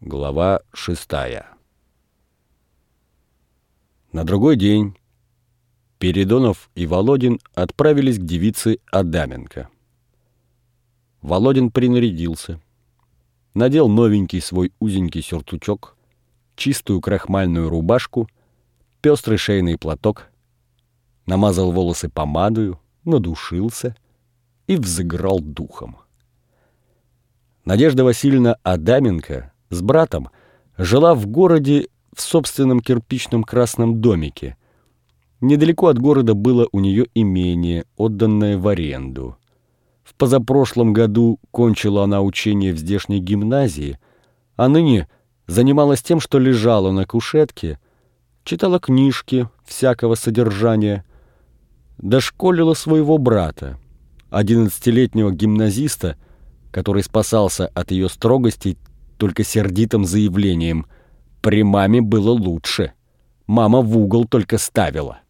Глава 6. На другой день Передонов и Володин отправились к девице Адаменко. Володин принарядился, надел новенький свой узенький сюртучок, чистую крахмальную рубашку, пестрый шейный платок, намазал волосы помадою, надушился и взыграл духом. Надежда Васильевна Адаменко с братом жила в городе в собственном кирпичном красном домике. Недалеко от города было у нее имение, отданное в аренду. В позапрошлом году кончила она учение в здешней гимназии, а ныне занималась тем, что лежала на кушетке, читала книжки всякого содержания, дошколила своего брата, 11-летнего гимназиста, который спасался от ее строгостей только сердитым заявлением: «При маме было лучше, мама в угол только ставила».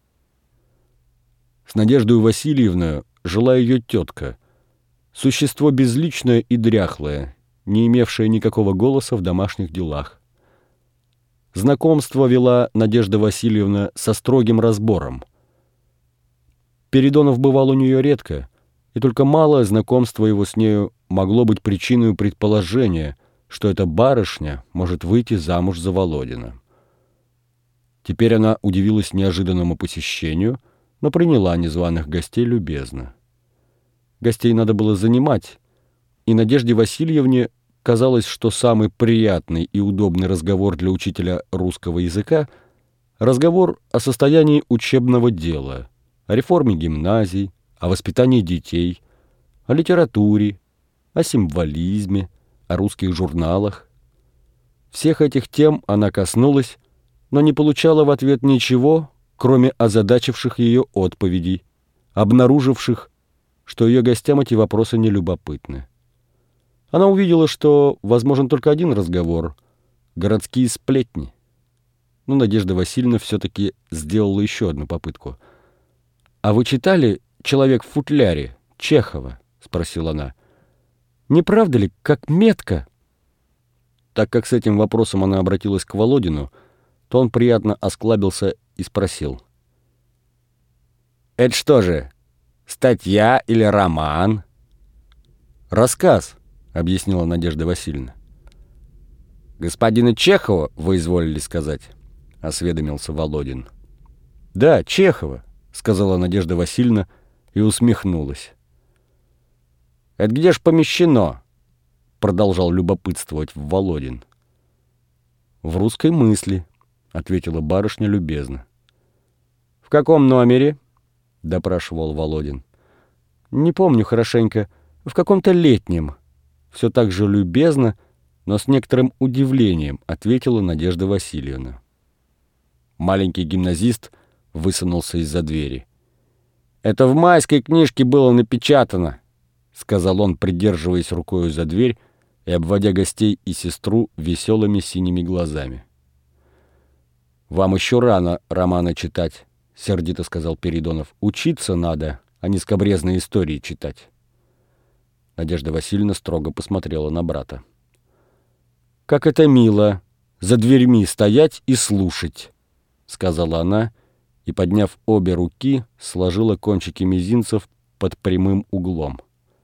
С Надеждой Васильевной жила ее тетка, существо безличное и дряхлое, не имевшее никакого голоса в домашних делах. Знакомство вела Надежда Васильевна со строгим разбором. Передонов бывал у нее редко, и только малое знакомство его с нею могло быть причиной предположения, что эта барышня может выйти замуж за Володина. Теперь она удивилась неожиданному посещению, но приняла незваных гостей любезно. Гостей надо было занимать, и Надежде Васильевне казалось, что самый приятный и удобный разговор для учителя русского языка — разговор о состоянии учебного дела, о реформе гимназий, о воспитании детей, о литературе, о символизме, о русских журналах. Всех этих тем она коснулась, но не получала в ответ ничего, кроме озадачивших ее отповедей, обнаруживших, что ее гостям эти вопросы не любопытны. Она увидела, что возможен только один разговор — городские сплетни. Но Надежда Васильевна все-таки сделала еще одну попытку. «А вы читали «Человек в футляре» Чехова?» — спросила она. «Не правда ли, как метко?» Так как с этим вопросом она обратилась к Володину, то он приятно осклабился и спросил: «Это что же, статья или роман?» «Рассказ», — объяснила Надежда Васильевна. «Господина Чехова, вы изволили сказать?» — осведомился Володин. «Да, Чехова», — сказала Надежда Васильевна и усмехнулась. «Это где ж помещено?» — продолжал любопытствовать Володин. «В «Русской мысли», — ответила барышня любезно. «В каком номере?» — допрашивал Володин. «Не помню хорошенько. В каком-то летнем». Все так же любезно, но с некоторым удивлением ответила Надежда Васильевна. Маленький гимназист высунулся из-за двери. «Это в майской книжке было напечатано», — сказал он, придерживаясь рукою за дверь и обводя гостей и сестру веселыми синими глазами. «Вам еще рано романы читать», — сердито сказал Передонов. «Учиться надо, а не скабрезные истории читать». Надежда Васильевна строго посмотрела на брата. «Как это мило за дверьми стоять и слушать», — сказала она, и, подняв обе руки, сложила кончики мизинцев под прямым углом.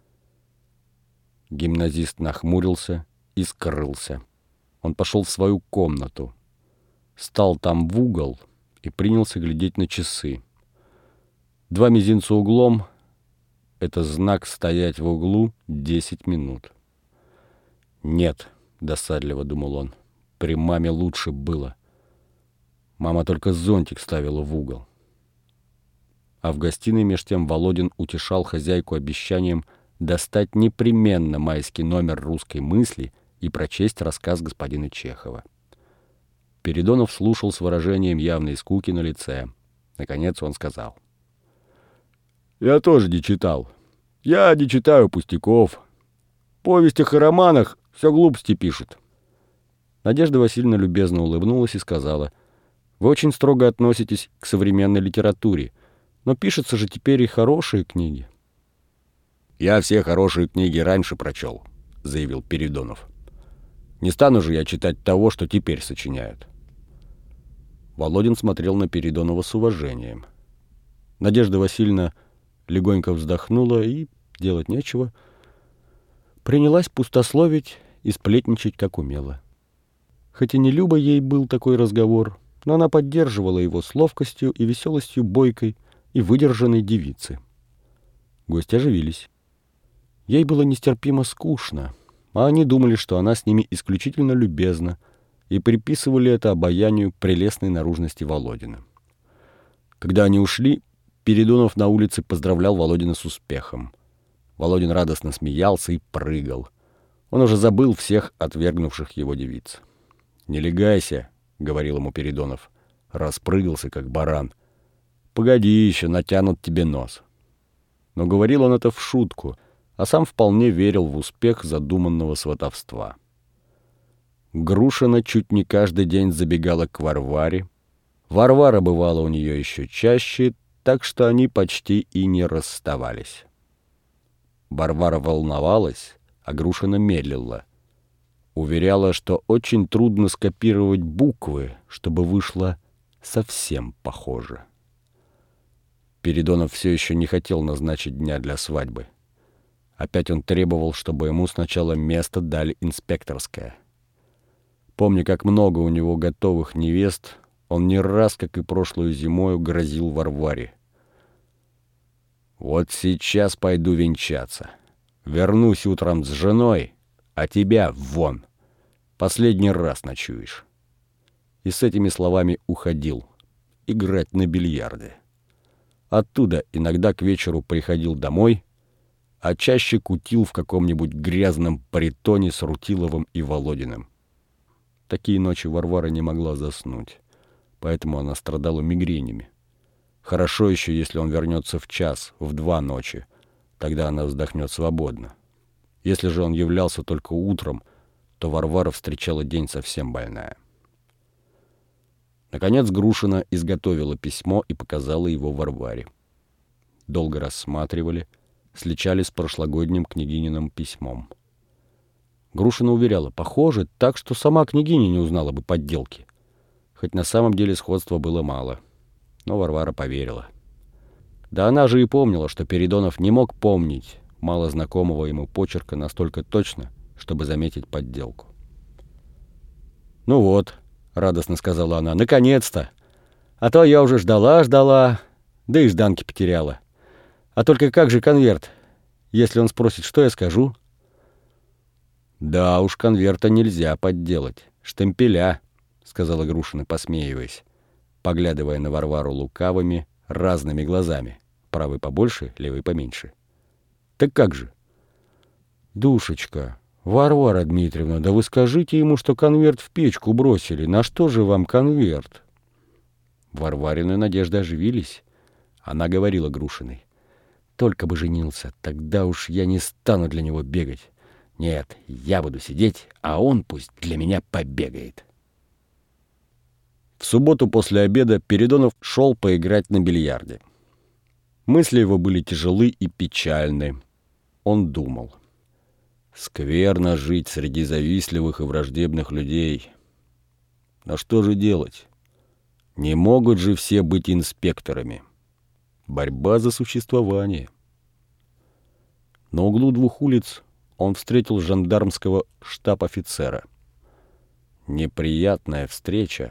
Гимназист нахмурился и скрылся. Он пошел в свою комнату, стал там в угол и принялся глядеть на часы. 2 мизинца углом — это знак стоять в углу 10 минут. «Нет», — досадливо думал он, — «при маме лучше было. Мама только зонтик ставила в угол». А в гостиной меж тем Володин утешал хозяйку обещанием достать непременно майский номер «Русской мысли» и прочесть рассказ господина Чехова. Передонов слушал с выражением явной скуки на лице. Наконец он сказал: «Я тоже не читал. Я не читаю пустяков. В повестях и романах все глупости пишут». Надежда Васильевна любезно улыбнулась и сказала: «Вы очень строго относитесь к современной литературе, но пишутся же теперь и хорошие книги». «Я все хорошие книги раньше прочел», — заявил Передонов. Не стану же я читать того, что теперь сочиняют». Володин смотрел на Передонова с уважением. Надежда Васильевна легонько вздохнула и, делать нечего, принялась пустословить и сплетничать, как умела. Хоть и не любо ей был такой разговор, но она поддерживала его с ловкостью и веселостью бойкой и выдержанной девицы. Гости оживились. Ей было нестерпимо скучно, а они думали, что она с ними исключительно любезна, и приписывали это обаянию прелестной наружности Володина. Когда они ушли, Передонов на улице поздравлял Володина с успехом. Володин радостно смеялся и прыгал. Он уже забыл всех отвергнувших его девиц. «Не легайся», — говорил ему Передонов, — «распрыгался, как баран. Погоди еще, натянут тебе нос». Но говорил он это в шутку, а сам вполне верил в успех задуманного сватовства. Грушина чуть не каждый день забегала к Варваре. Варвара бывала у нее еще чаще, так что они почти и не расставались. Варвара волновалась, а Грушина медлила. Уверяла, что очень трудно скопировать буквы, чтобы вышло совсем похоже. Передонов все еще не хотел назначить дня для свадьбы. Опять он требовал, чтобы ему сначала место дали инспекторское. Помня, как много у него готовых невест, он не раз, как и прошлую зимою, грозил Варваре: «Вот сейчас пойду венчаться. Вернусь утром с женой, а тебя вон. Последний раз ночуешь». И с этими словами уходил играть на бильярде. Оттуда иногда к вечеру приходил домой, а чаще кутил в каком-нибудь грязном притоне с Рутиловым и Володиным. Такие ночи Варвара не могла заснуть, поэтому она страдала мигренями. Хорошо еще, если он вернется в 1, в 2 ночи, тогда она вздохнет свободно. Если же он являлся только утром, то Варвара встречала день совсем больная. Наконец Грушина изготовила письмо и показала его Варваре. Долго рассматривали, сличали с прошлогодним княгининым письмом. Грушина уверяла: похоже, так что сама княгиня не узнала бы подделки. Хоть на самом деле сходства было мало. Но Варвара поверила. Да она же и помнила, что Передонов не мог помнить мало знакомого ему почерка настолько точно, чтобы заметить подделку. «Ну вот», — радостно сказала она, — «наконец-то! А то я уже ждала, да и жданки потеряла. А только как же конверт? Если он спросит, что я скажу?» «Да уж, конверта нельзя подделать. Штемпеля», — сказала Грушина, посмеиваясь, поглядывая на Варвару лукавыми, разными глазами. Правый побольше, левый поменьше. «Так как же?» «Душечка, Варвара Дмитриевна, да вы скажите ему, что конверт в печку бросили. На что же вам конверт?» Варварины надежды оживились. Она говорила Грушиной: «Только бы женился, тогда уж я не стану для него бегать. Нет, я буду сидеть, а он пусть для меня побегает». В субботу после обеда Передонов шел поиграть на бильярде. Мысли его были тяжелы и печальны. Он думал: скверно жить среди завистливых и враждебных людей. Но что же делать? Не могут же все быть инспекторами. Борьба за существование. На углу 2 улиц он встретил жандармского штаб-офицера. Неприятная встреча.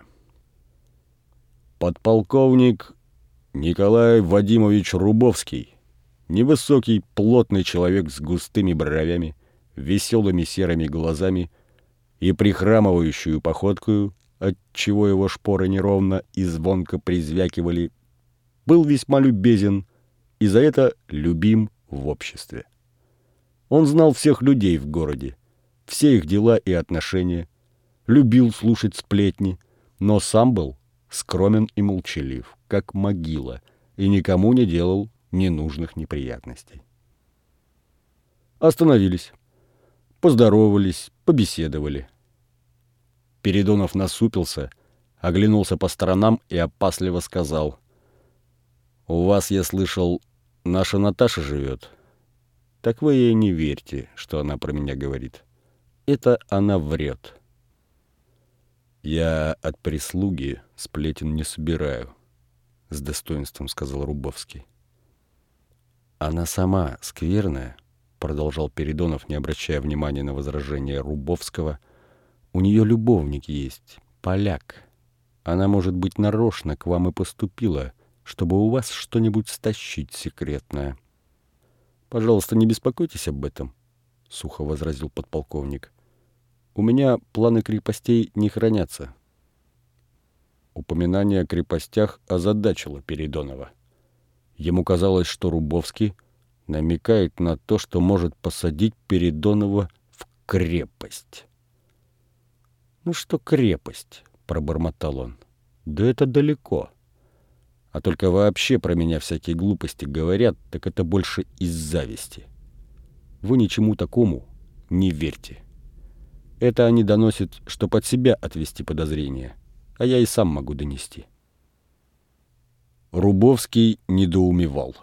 Подполковник Николай Вадимович Рубовский, невысокий, плотный человек с густыми бровями, веселыми серыми глазами и прихрамывающую походкою, отчего его шпоры неровно и звонко призвякивали, был весьма любезен и за это любим в обществе. Он знал всех людей в городе, все их дела и отношения, любил слушать сплетни, но сам был скромен и молчалив, как могила, и никому не делал ненужных неприятностей. Остановились, поздоровались, побеседовали. Передонов насупился, оглянулся по сторонам и опасливо сказал: «У вас, я слышал, наша Наташа живет. Так вы ей не верьте, что она про меня говорит. это она врет. «Я от прислуги сплетен не собираю», — с достоинством сказал Рубовский. «Она сама скверная», — продолжал Передонов, не обращая внимания на возражение Рубовского. «У нее любовник есть, поляк. Она, может быть, нарочно к вам и поступила, чтобы у вас что-нибудь стащить секретное». «Пожалуйста, не беспокойтесь об этом», — сухо возразил подполковник. «У меня планы крепостей не хранятся». Упоминание о крепостях озадачило Передонова. Ему казалось, что Рубовский намекает на то, что может посадить Передонова в крепость. «Ну что крепость?» — пробормотал он. «Да это далеко. А только вообще про меня всякие глупости говорят, так это больше из зависти. Вы ничему такому не верьте. Это они доносят, что под себя отвести подозрения, а я и сам могу донести». Рубовский недоумевал.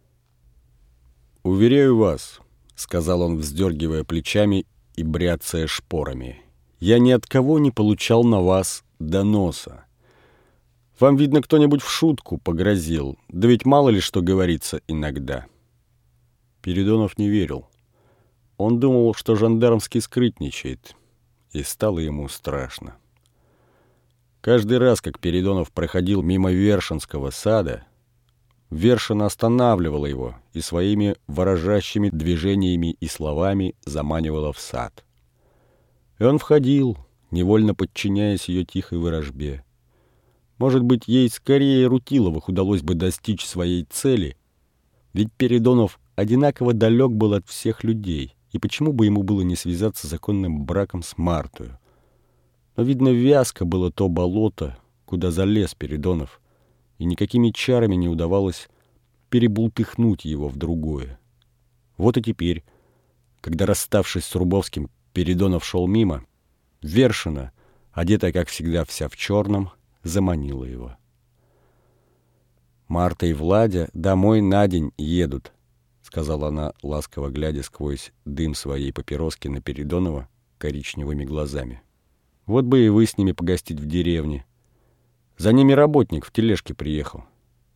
«Уверяю вас», — сказал он, вздергивая плечами и бряцая шпорами, «я ни от кого не получал на вас доноса. Вам, видно, кто-нибудь в шутку погрозил, да ведь мало ли что говорится иногда». Передонов не верил. Он думал, что жандармский скрытничает, и стало ему страшно. Каждый раз, как Передонов проходил мимо Вершинского сада, Вершина останавливала его и своими ворожащими движениями и словами заманивала в сад. И он входил, невольно подчиняясь ее тихой ворожбе. Может быть, ей скорее Рутиловых удалось бы достичь своей цели, ведь Передонов одинаково далек был от всех людей, и почему бы ему было не связаться законным браком с Мартою? Но, видно, вязко было то болото, куда залез Передонов, и никакими чарами не удавалось перебултыхнуть его в другое. Вот и теперь, когда, расставшись с Рубовским, Передонов шел мимо, Вершина, одетая, как всегда, вся в черном, заманила его. «Марта и Владя домой на день едут», — сказала она, ласково глядя сквозь дым своей папироски на Передонова коричневыми глазами. «Вот бы и вы с ними погостить в деревне. За ними работник в тележке приехал».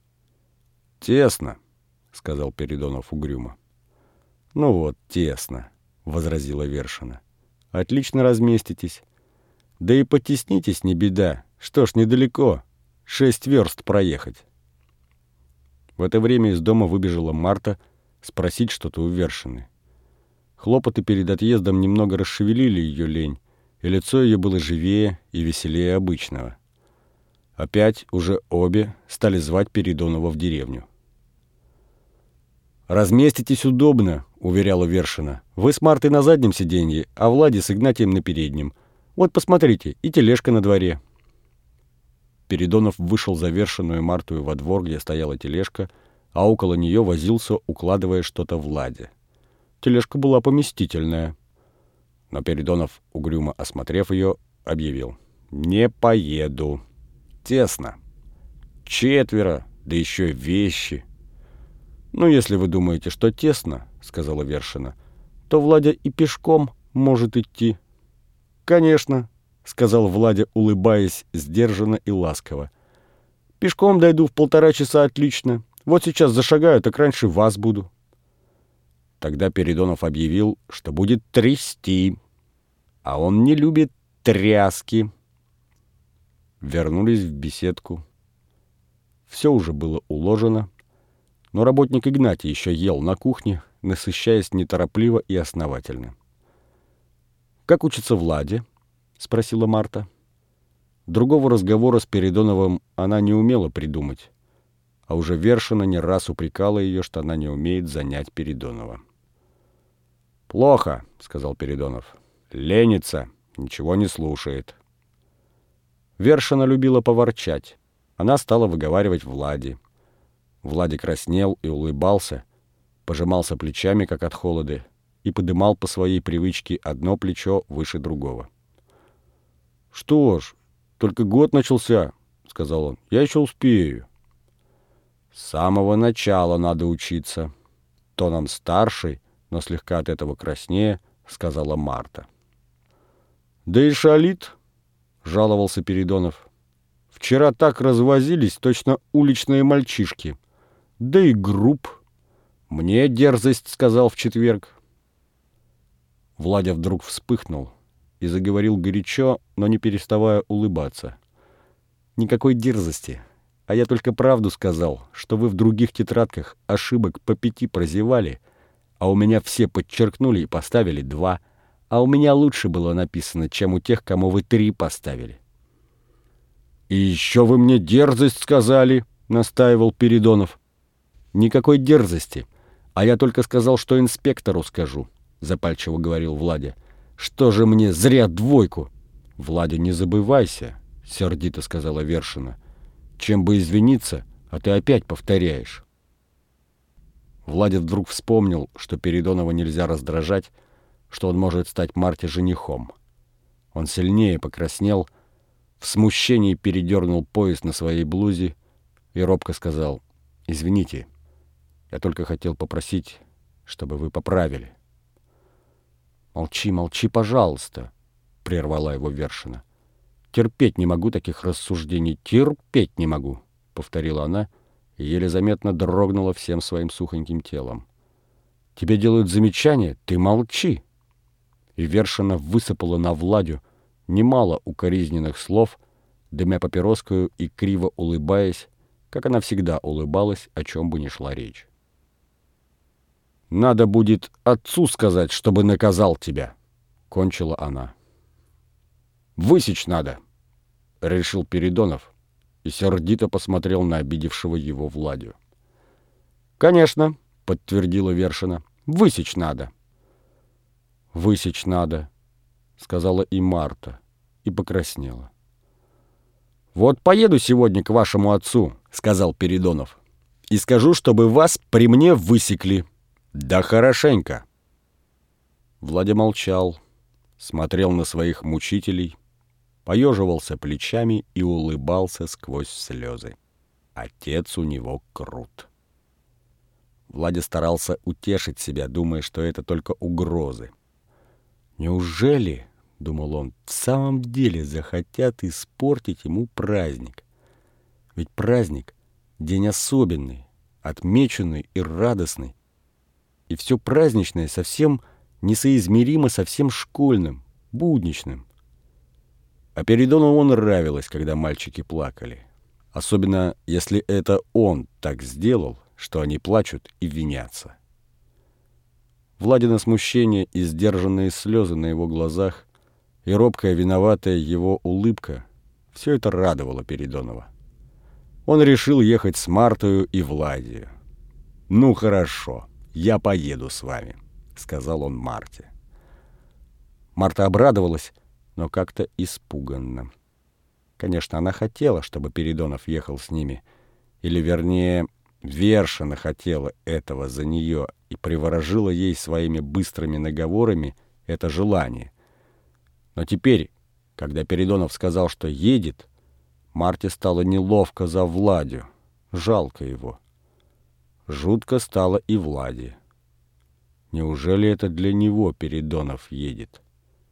«Тесно», — сказал Передонов угрюмо. «Ну вот, тесно», — возразила Вершина. «Отлично разместитесь. Да и потеснитесь, не беда. Что ж, недалеко. 6 верст проехать». В это время из дома выбежала Марта спросить что-то у Вершины. Хлопоты перед отъездом немного расшевелили ее лень, и лицо ее было живее и веселее обычного. Опять уже обе стали звать Передонова в деревню. «Разместитесь удобно», — уверяла Вершина. «Вы с Мартой на заднем сиденье, а Влади с Игнатием на переднем. Вот посмотрите, и тележка на дворе». Передонов вышел за Вершину и Марту во двор, где стояла тележка, а около нее возился, укладывая что-то Влади. Тележка была поместительная. Но Передонов, угрюмо осмотрев ее, объявил: «Не поеду. Тесно. 4, да еще вещи». «Ну, если вы думаете, что тесно, — сказала Вершина, — то Владя и пешком может идти». «Конечно, — сказал Владя, улыбаясь сдержанно и ласково. — Пешком дойду в 1,5 часа отлично. Вот сейчас зашагаю, так раньше вас буду». Тогда Передонов объявил, что будет трясти, а он не любит тряски. Вернулись в беседку. Все уже было уложено, но работник Игнатий еще ел на кухне, насыщаясь неторопливо и основательно. «Как учится Владе?» — спросила Марта. Другого разговора с Передоновым она не умела придумать, а уже Вершина не раз упрекала ее, что она не умеет занять Передонова. «Плохо», — сказал Передонов. «Ленится, ничего не слушает». Вершина любила поворчать. Она стала выговаривать Владе. Владя краснел и улыбался, пожимался плечами, как от холода, и подымал по своей привычке одно плечо выше другого. «Что ж, только год начался, — сказал он, — я еще успею». «С самого начала надо учиться», — тоном старшей, но слегка от этого краснее, сказала Марта. «Да и шалит», — жаловался Передонов. «Вчера так развозились, точно уличные мальчишки. Да и груб. Мне дерзость сказал в четверг». Владя вдруг вспыхнул и заговорил горячо, но не переставая улыбаться. «Никакой дерзости. А я только правду сказал, что вы в других тетрадках ошибок по 5 прозевали, а у меня все подчеркнули и поставили 2, а у меня лучше было написано, чем у тех, кому вы 3 поставили». «И еще вы мне дерзость сказали», — настаивал Передонов. «Никакой дерзости. А я только сказал, что инспектору скажу», — запальчиво говорил Владя. «Что же мне, зря 2? «Владя, не забывайся», — сердито сказала Вершина. «Чем бы извиниться, а ты опять повторяешь». Владя вдруг вспомнил, что Передонова нельзя раздражать, что он может стать Марте женихом. Он сильнее покраснел, в смущении передернул пояс на своей блузе и робко сказал: «Извините, я только хотел попросить, чтобы вы поправили». «Молчи, молчи, пожалуйста», — прервала его Вершина. «Терпеть не могу таких рассуждений, терпеть не могу», — повторила она и еле заметно дрогнула всем своим сухоньким телом. «Тебе делают замечания, ты молчи». И Вершина высыпала на Владю немало укоризненных слов, дымя папироскою и криво улыбаясь, как она всегда улыбалась, о чем бы ни шла речь. «Надо будет отцу сказать, чтобы наказал тебя», — кончила она. «Высечь надо», — решил Передонов и сердито посмотрел на обидевшего его Владю. «Конечно», — подтвердила Вершина, — «высечь надо». «Высечь надо», — сказала и Марта, и покраснела. «Вот поеду сегодня к вашему отцу», — сказал Передонов, — «и скажу, чтобы вас при мне высекли. Да хорошенько». Владя молчал, смотрел на своих мучителей, поеживался плечами и улыбался сквозь слезы. Отец у него крут. Владя старался утешить себя, думая, что это только угрозы. «Неужели, — думал он, — в самом деле захотят испортить ему праздник? Ведь праздник — день особенный, отмеченный и радостный. И все праздничное совсем несоизмеримо со всем школьным, будничным». А Передонову нравилось, когда мальчики плакали. Особенно, если это он так сделал, что они плачут и винятся. Владина смущение и сдержанные слезы на его глазах и робкая виноватая его улыбка — все это радовало Передонова. Он решил ехать с Мартою и Владею. «Ну хорошо, я поеду с вами», — сказал он Марте. Марта обрадовалась, но как-то испуганно. Конечно, она хотела, чтобы Передонов ехал с ними, или, вернее, Вершина хотела этого за нее и приворожила ей своими быстрыми наговорами это желание. Но теперь, когда Передонов сказал, что едет, Марте стало неловко за Владю, жалко его. Жутко стало и Владе. Неужели это для него Передонов едет?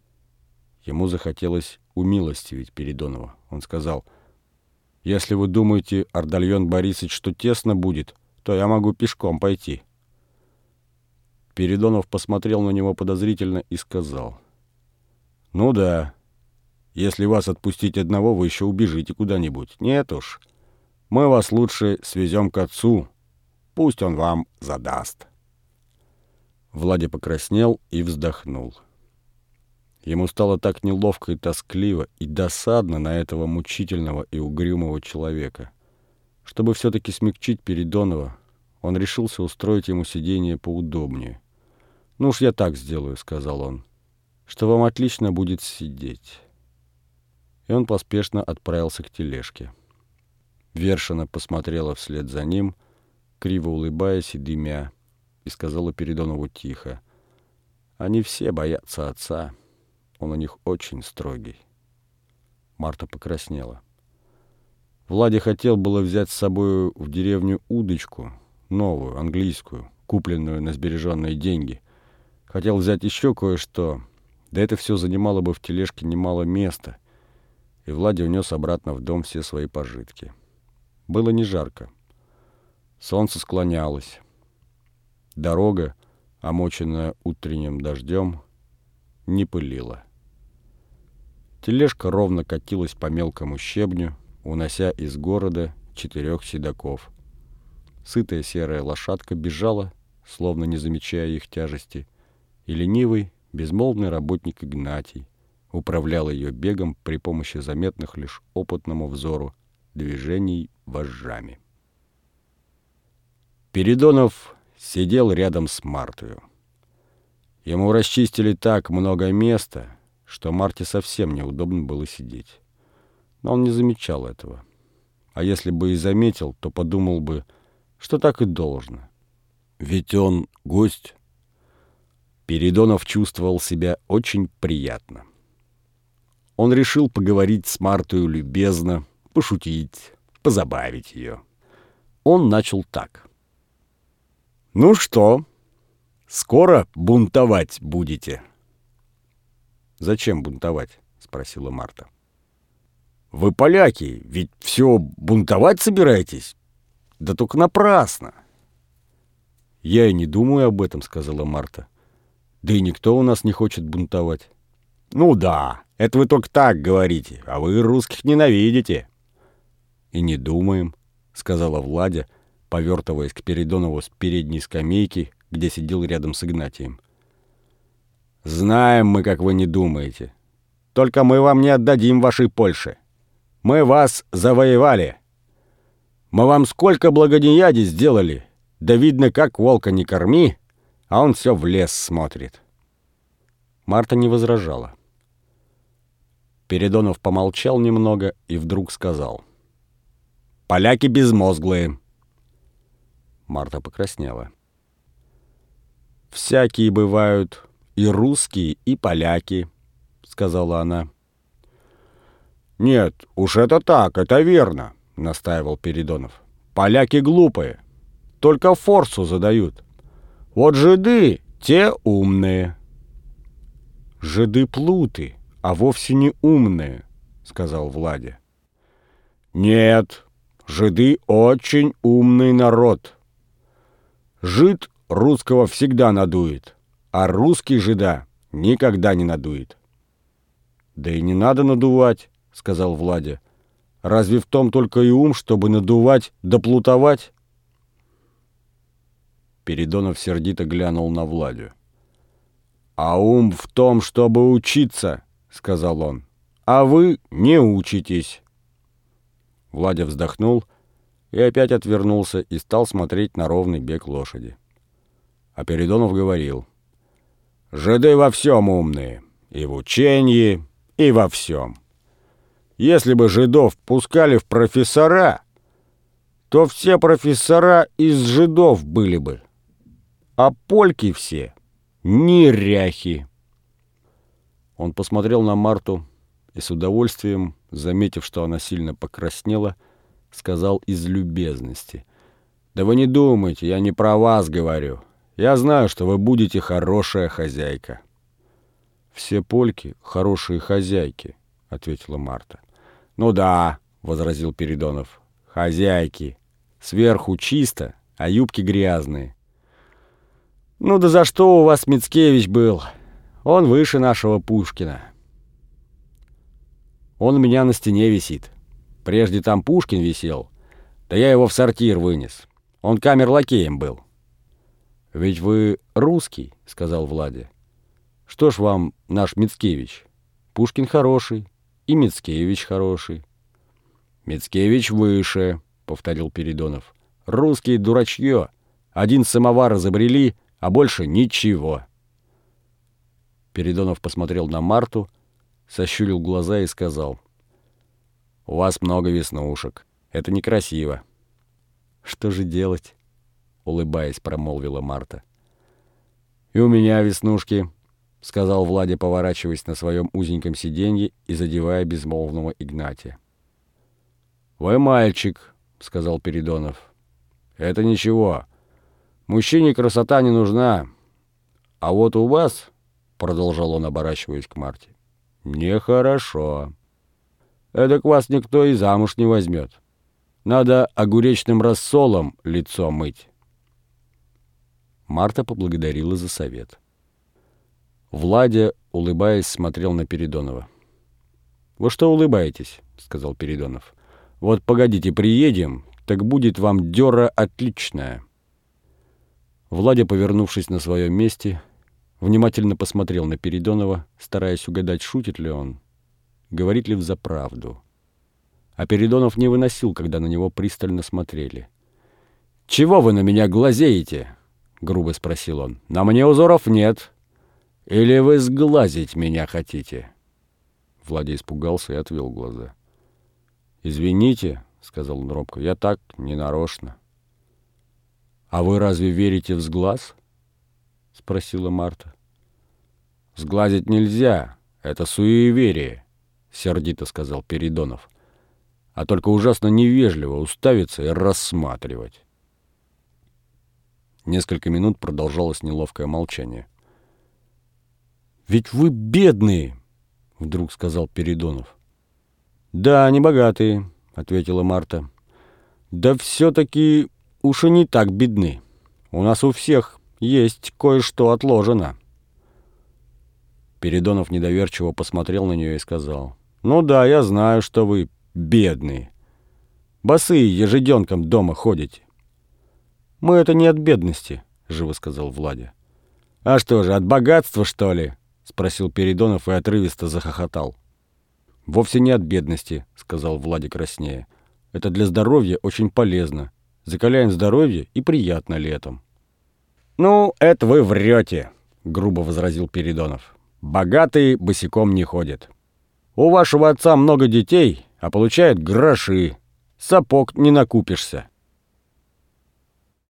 Ему захотелось умилостивить Передонова. Он сказал: «Если вы думаете, Ардальон Борисович, что тесно будет, то я могу пешком пойти». Передонов посмотрел на него подозрительно и сказал: «Ну да, если вас отпустить одного, вы еще убежите куда-нибудь. Нет уж, мы вас лучше свезем к отцу, пусть он вам задаст». Владя покраснел и вздохнул. Ему стало так неловко и тоскливо, и досадно на этого мучительного и угрюмого человека. Чтобы все-таки смягчить Передонова, он решился устроить ему сиденье поудобнее. «Ну уж я так сделаю», — сказал он, — «что вам отлично будет сидеть». И он поспешно отправился к тележке. Вершина посмотрела вслед за ним, криво улыбаясь и дымя, и сказала Передонову тихо: «Они все боятся отца. Он у них очень строгий». Марта покраснела. Владя хотел было взять с собой в деревню удочку, новую, английскую, купленную на сбереженные деньги. Хотел взять еще кое-что, Да это все занимало бы в тележке немало места, и Владя унес обратно в дом все свои пожитки. Было не жарко. Солнце склонялось. Дорога, омоченная утренним дождем, не пылила. Тележка ровно катилась по мелкому щебню, унося из города 4 седаков. Сытая серая лошадка бежала, словно не замечая их тяжести, и ленивый, безмолвный работник Игнатий управлял ее бегом при помощи заметных лишь опытному взору движений вожжами. Передонов сидел рядом с Мартою. Ему расчистили так много места, что Марте совсем неудобно было сидеть. Но он не замечал этого. А если бы и заметил, то подумал бы, что так и должно. Ведь он гость. Передонов чувствовал себя очень приятно. Он решил поговорить с Мартою любезно, пошутить, позабавить ее. Он начал так. «Ну что, скоро бунтовать будете?» «Зачем бунтовать?» — спросила Марта. «Вы поляки, ведь все бунтовать собираетесь? Да только напрасно!» «Я и не думаю об этом», — сказала Марта. «Да и никто у нас не хочет бунтовать». «Ну да, это вы только так говорите, а вы русских ненавидите». «И не думаем», — сказала Владя, повертываясь к Передонову с передней скамейки, где сидел рядом с Игнатием. «Знаем мы, как вы не думаете. Только мы вам не отдадим вашей Польше. Мы вас завоевали. Мы вам сколько благодеяний сделали, да видно, как волка не корми, а он все в лес смотрит». Марта не возражала. Передонов помолчал немного и вдруг сказал: «Поляки безмозглые». Марта покраснела. «Всякие бывают, и русские, и поляки», — сказала она. «Нет, уж это так, это верно», — настаивал Передонов. «Поляки глупые, только форсу задают. Вот жиды, те умные». «Жиды плуты, а вовсе не умные», — сказал Владя. «Нет, жиды очень умный народ. Жид русского всегда надует, а русский жида никогда не надует». «Да и не надо надувать», — сказал Владя. «Разве в том только и ум, чтобы надувать да плутовать?» Передонов сердито глянул на Владю. «А ум в том, чтобы учиться», — сказал он. «А вы не учитесь». Владя вздохнул и опять отвернулся и стал смотреть на ровный бег лошади. А Передонов говорил: «Жиды во всем умные, и в учении, и во всем. Если бы жидов пускали в профессора, то все профессора из жидов были бы, а польки все неряхи». Он посмотрел на Марту и с удовольствием, заметив, что она сильно покраснела, сказал из любезности: «Да вы не думайте, я не про вас говорю. Я знаю, что вы будете хорошая хозяйка». «Все польки — хорошие хозяйки», — ответила Марта. «Ну да», — возразил Передонов, — «хозяйки. Сверху чисто, а юбки грязные». «Ну да за что у вас Мицкевич был? Он выше нашего Пушкина». «Он у меня на стене висит. Прежде там Пушкин висел, да я его в сортир вынес. Он камер-лакеем был». «Ведь вы русский», — сказал Владя. «Что ж вам наш Мицкевич? Пушкин хороший, и Мицкевич хороший». «Мицкевич выше», — повторил Передонов. «Русские дурачье. Один самовар изобрели, а больше ничего». Передонов посмотрел на Марту, сощурил глаза и сказал: «У вас много веснушек. Это некрасиво». «Что же делать?» — улыбаясь, промолвила Марта. «И у меня веснушки», — сказал Владя, поворачиваясь на своем узеньком сиденье и задевая безмолвного Игнатия. «Вы мальчик», — сказал Передонов. «Это ничего. Мужчине красота не нужна. А вот у вас продолжал он, оборачиваясь к Марте. Нехорошо. Эдак вас никто и замуж не возьмет. Надо огуречным рассолом лицо мыть. Марта поблагодарила за совет. Владя, улыбаясь, смотрел на Передонова. «Вы что улыбаетесь?» — сказал Передонов. «Вот погодите, приедем, так будет вам дёра отличная». Владя, повернувшись на своем месте, внимательно посмотрел на Передонова, стараясь угадать, шутит ли он, говорит ли взаправду. А Передонов не выносил, когда на него пристально смотрели. «Чего вы на меня глазеете?» — грубо спросил он. «На мне узоров нет. Или вы сглазить меня хотите?» Владя испугался и отвел глаза. «Извините», — сказал он робко, — «я так, ненарочно». «А вы разве верите в сглаз?» — спросила Марта. «Сглазить нельзя, это суеверие», — сердито сказал Передонов. «А только ужасно невежливо уставиться и рассматривать». Несколько минут продолжалось неловкое молчание. «Ведь вы бедные!» — вдруг сказал Передонов. «Да, не богатые», — ответила Марта. «Да все-таки уж и не так бедны. У нас у всех есть кое-что отложено». Передонов недоверчиво посмотрел на нее и сказал: «Ну да, я знаю, что вы бедные. Босые ежеденком дома ходите». «Мы это не от бедности», — живо сказал Владя. «А что же, от богатства, что ли?» — спросил Передонов и отрывисто захохотал. «Вовсе не от бедности», — сказал Владя краснея. «Это для здоровья очень полезно. Закаляем здоровье и приятно летом». «Ну, это вы врете», — грубо возразил Передонов. «Богатые босиком не ходят. У вашего отца много детей, а получает гроши. Сапог не накупишься».